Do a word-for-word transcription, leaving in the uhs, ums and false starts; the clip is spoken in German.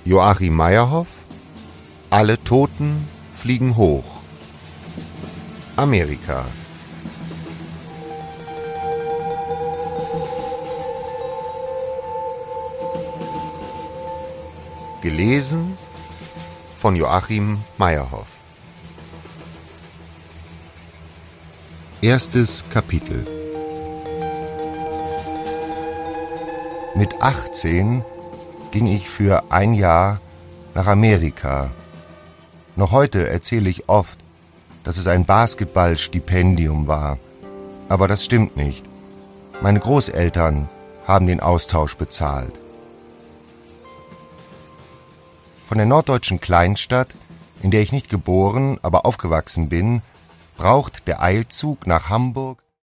Joachim Meyerhoff, Alle Toten fliegen hoch. Amerika. Gelesen von Joachim Meyerhoff. Erstes Kapitel. Mit achtzehn ging ich für ein Jahr nach Amerika. Noch heute erzähle ich oft, dass es ein Basketballstipendium war. Aber das stimmt nicht. Meine Großeltern haben den Austausch bezahlt. Von der norddeutschen Kleinstadt, in der ich nicht geboren, aber aufgewachsen bin, braucht der Eilzug nach Hamburg